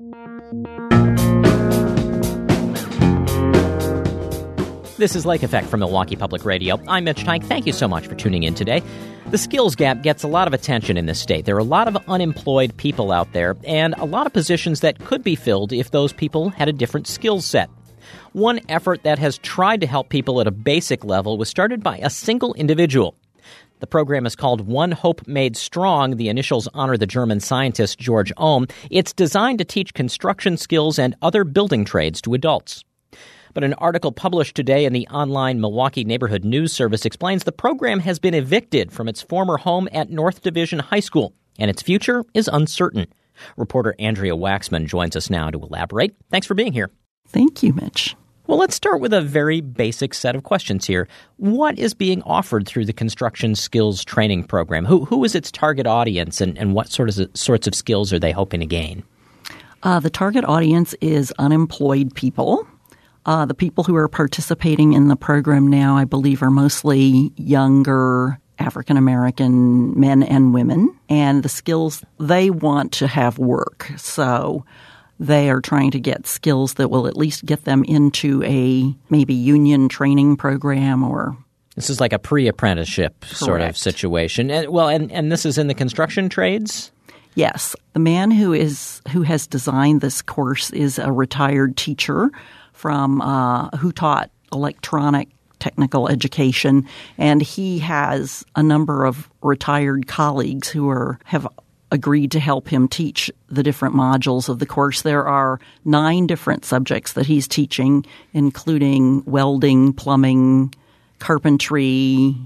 This is Lake Effect from Milwaukee Public Radio. I'm Mitch Teich. Thank you so much for tuning in today. The skills gap gets a lot of attention in this state. There are a lot of unemployed people out there, and a lot of positions that could be filled if those people had a different skill set. One effort that has tried to help people at a basic level was started by a single individual. The program is called One Hope Made Strong. The initials honor the German scientist George Ohm. It's designed to teach construction skills and other building trades to adults. But an article published today in the online Milwaukee Neighborhood News Service explains the program has been evicted from its former home at North Division High School, and its future is uncertain. Reporter Andrea Waxman joins us now to elaborate. Thanks for being here. Thank you, Mitch. Well, let's start with a very basic set of questions here. What is being offered through the Construction Skills Training Program? Who is its target audience, and what sorts of skills are they hoping to gain? The target audience is unemployed people. The people who are participating in the program now, I believe, are mostly younger African-American men and women. And the skills, they want to have work. So they are trying to get skills that will at least get them into a maybe union training program or... This is like a pre-apprenticeship sort of situation. And this is in the construction trades? Yes. The man who has designed this course is a retired teacher from who taught electronic technical education, and he has a number of retired colleagues who have agreed to help him teach the different modules of the course. There are 9 different subjects that he's teaching, including welding, plumbing, carpentry,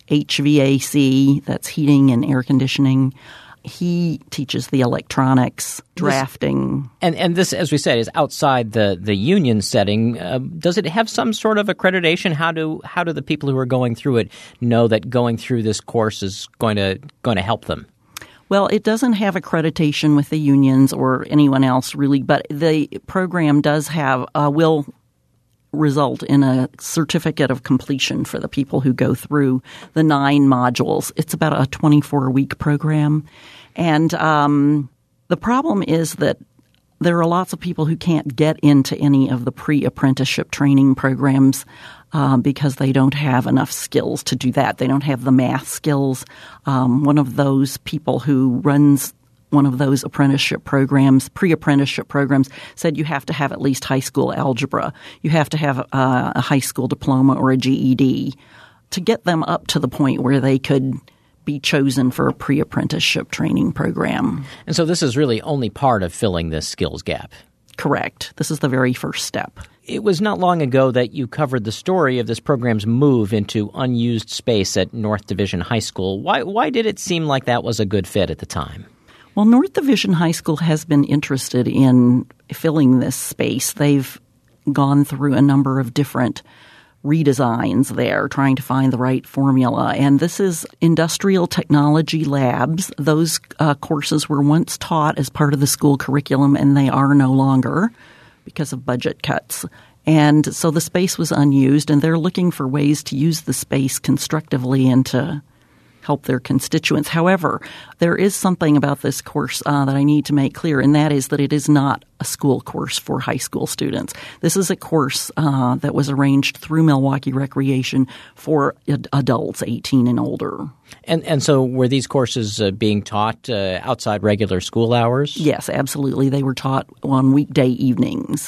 HVAC, that's heating and air conditioning. He teaches the electronics, drafting. And this, as we said, is outside the union setting. Does it have some sort of accreditation? How do the people who are going through it know that going through this course is going to help them? Well, it doesn't have accreditation with the unions or anyone else really, but the program does have will result in a certificate of completion for the people who go through the 9 modules. It's about a 24-week program. And the problem is that there are lots of people who can't get into any of the pre-apprenticeship training programs because they don't have enough skills to do that. They don't have the math skills. One of those people who runs one of those apprenticeship programs, pre-apprenticeship programs, said you have to have at least high school algebra. You have to have a high school diploma or a GED to get them up to the point where they could be chosen for a pre-apprenticeship training program. And so this is really only part of filling this skills gap. Correct. This is the very first step. It was not long ago that you covered the story of this program's move into unused space at North Division High School. Why did it seem like that was a good fit at the time? Well, North Division High School has been interested in filling this space. They've gone through a number of different redesigns there, trying to find the right formula. And this is industrial technology labs. Those courses were once taught as part of the school curriculum, and they are no longer because of budget cuts. And so the space was unused, and they're looking for ways to use the space constructively and to help their constituents. However, there is something about this course that I need to make clear, and that is that it is not a school course for high school students. This is a course that was arranged through Milwaukee Recreation for adults 18 and older. And so were these courses being taught outside regular school hours? Yes, absolutely. They were taught on weekday evenings.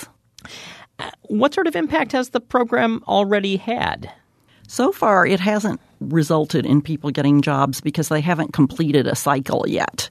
What sort of impact has the program already had? So far, it hasn't resulted in people getting jobs because they haven't completed a cycle yet.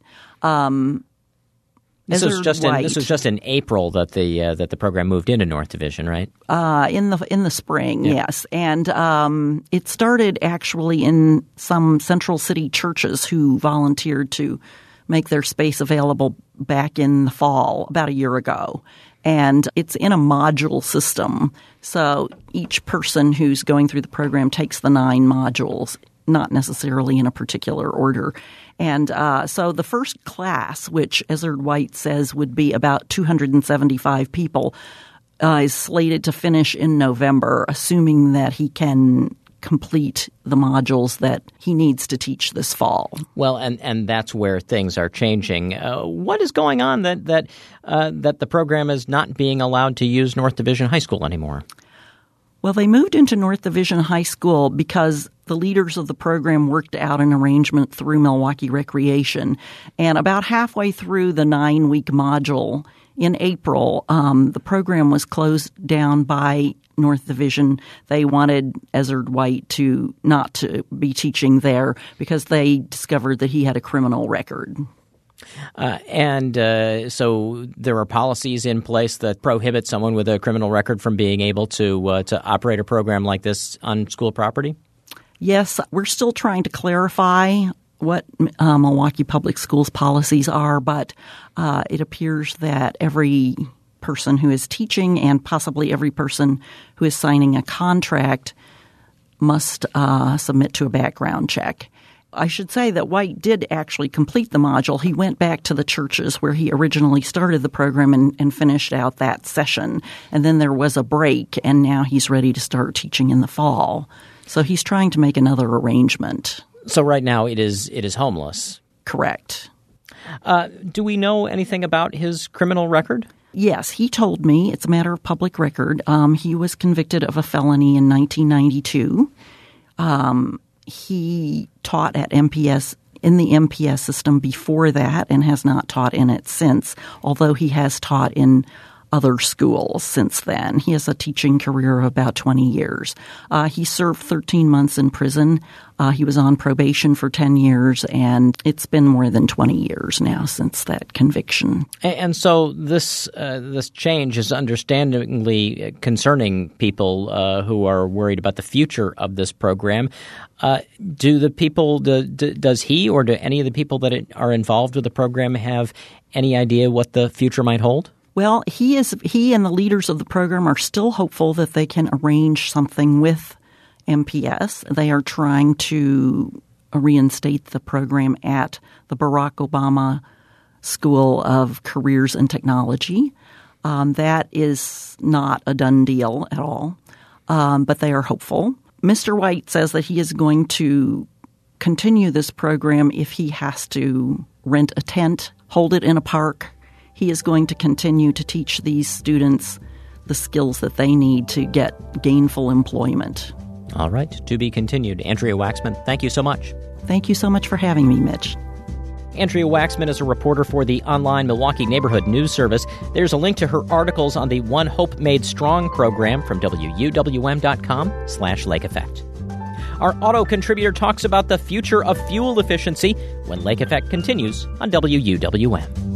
This was just in April that the program moved into North Division, right? In the spring, yes. And it started actually in some Central City churches who volunteered to make their space available back in the fall, about a year ago. And it's in a module system. So each person who's going through the program takes the 9 modules, not necessarily in a particular order. And so the first class, which Ezard White says would be about 275 people, is slated to finish in November, assuming that he can complete the modules that he needs to teach this fall. Well, and that's where things are changing. What is going on that the program is not being allowed to use North Division High School anymore? Well, they moved into North Division High School because the leaders of the program worked out an arrangement through Milwaukee Recreation. And about halfway through the 9-week module in April, the program was closed down by North Division. They wanted Ezard White to not to be teaching there because they discovered that he had a criminal record. So there are policies in place that prohibit someone with a criminal record from being able to operate a program like this on school property? Yes, we're still trying to clarify what Milwaukee Public Schools policies are, but it appears that every person who is teaching and possibly every person who is signing a contract must submit to a background check. I should say that White did actually complete the module. He went back to the churches where he originally started the program and finished out that session. And then there was a break, and now he's ready to start teaching in the fall. So he's trying to make another arrangement. So right now it is homeless. Correct. Do we know anything about his criminal record? Yes, he told me. It's a matter of public record. He was convicted of a felony in 1992. He taught at MPS in the MPS system before that and has not taught in it since, although he has taught in other schools since then. He has a teaching career of about 20 years. He served 13 months in prison. He was on probation for 10 years, and it's been more than 20 years now since that conviction. And so this change is understandably concerning people who are worried about the future of this program. Do the people, does he or do any of the people that are involved with the program have any idea what the future might hold? Well, he and the leaders of the program are still hopeful that they can arrange something with MPS. They are trying to reinstate the program at the Barack Obama School of Careers and Technology. That is not a done deal at all, but they are hopeful. Mr. White says that he is going to continue this program if he has to rent a tent, hold it in a park. He is going to continue to teach these students the skills that they need to get gainful employment. All right. To be continued. Andrea Waxman, thank you so much. Thank you so much for having me, Mitch. Andrea Waxman is a reporter for the online Milwaukee Neighborhood News Service. There's a link to her articles on the One Hope Made Strong program from WUWM.com/Lake Effect. Our auto contributor talks about the future of fuel efficiency when Lake Effect continues on WUWM.